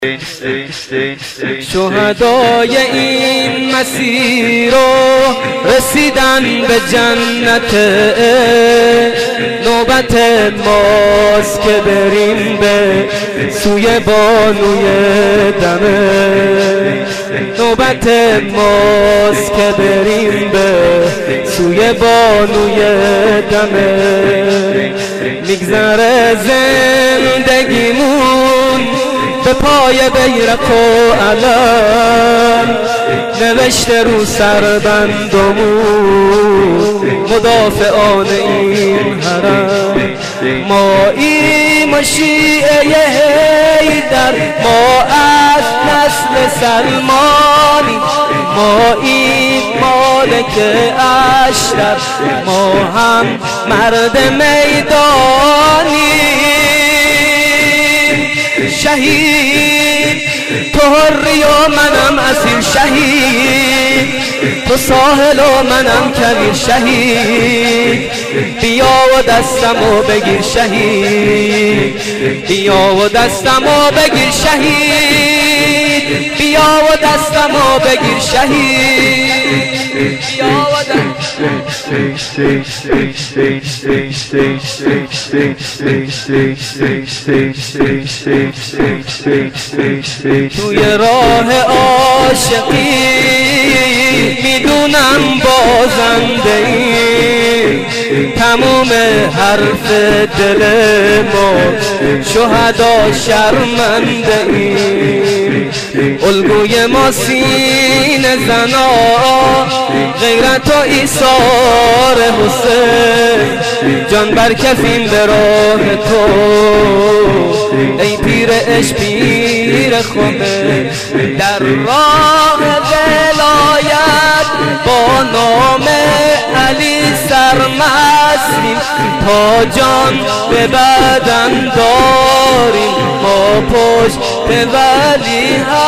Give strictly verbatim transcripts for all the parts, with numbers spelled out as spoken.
شهدای این مسیر رو رسیدن به جنت، نوبت ماست که بریم به سوی بانوی دمه، نوبت ماست که بریم به سوی بانوی دمه. میگذره زندگیمون به پای بیرق و علم، نوشته رو سربندمون مدافعان این حرم. ما ایم و شیعه حیدر، ما از نسل سلمانی، ما این مالک اشتر، ما هم مرد میدانی. شهید تو حری و منم اسیر، شهید تو ساحل و منم کویر، شهید بیا و دستمو بگیر، شهید بیا و دستمو بگیر، شهید بیا و دستمو بگیر، شهید بیا و توی راه عاشقی میدونم بازنده ای، تموم حرف دل ما شهدا شرمنده ای. الگوی ما سینه زنا، غیرت و ایثار حسین، جان برکفیم به راه تو ای پیر عشق پیر خمه. در راه ولایت با نام علی سرمستیم، تا جان به بدن داریم ما پشت ولی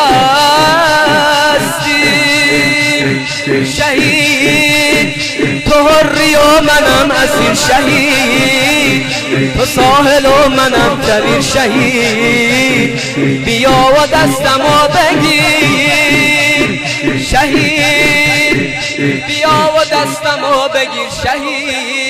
هستیم. شهید تو حری و منم اسیر، شهید تو ساحل و منم کویر، شهید بیا و دستمو بگیر، شهید بیا و دستمو بگیر، شهید